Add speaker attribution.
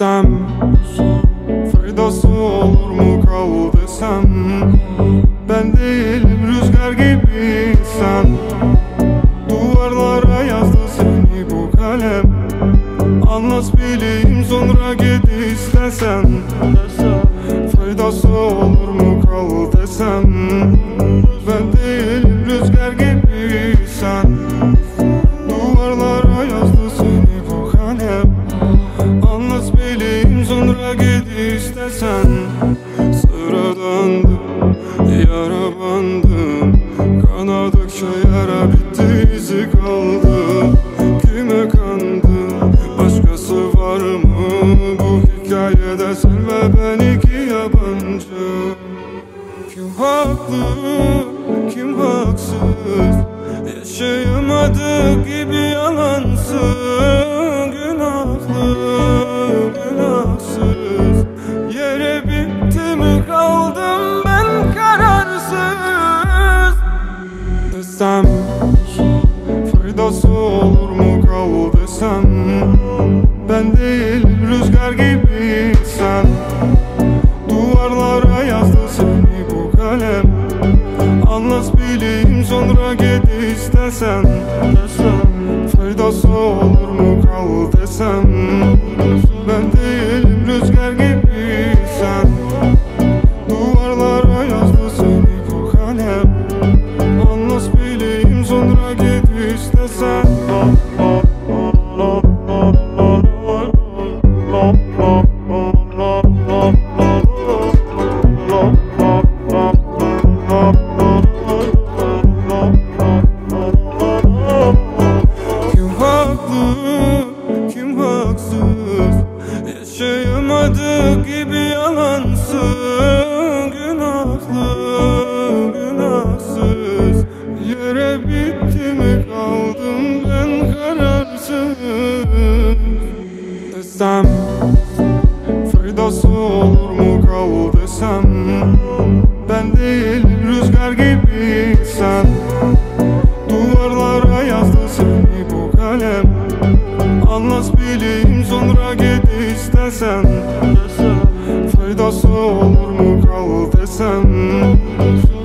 Speaker 1: desem, faydası olur mu kal desem, ben değilim rüzgar gibi sen. Duvarlara yazdı seni bu kalem, anlat bileyim sonra git istesen. Faydası olur mu kal desem, ben değilim rüzgar gibi sen. Duvarlara yazdı seni bu kalem, anlat bileyim sonra git istesen. Sıradandım, yara bandım, kanadıkça yara bitti, izi kaldı. Kime kandım, başkası var mı bu hikayede, sen ve ben iki yabancı. Kim haklı, kim haksız, yaşayamadık gibi yalansın. Günahlı, günahsız, yere bitti mi kaldım ben kararsız. Desem, faydası olur mu kal desem, ben değilim rüzgar gibi sen. Duvarlara yazdı seni bu kalem, anlat bileyim sonra git istesen. Faydası olur mu kal desem, ben değilim rüzgar gibi sen. Duvarlara yazdı seni bu kalem, anlat bileyim sonra git istesen. Kim haklı, kim haksız, yaşayamadık gibi yalansın. Günahlı, günahsız, yere bitti mi kaldım ben kararsız. Desem, faydası olur mu kal desem, ben değilim rüzgar gibi sen. Duvarlara yazdı seni bu kalem, anlat bileyim sonra git istesen. Faydası olur mu kal desem,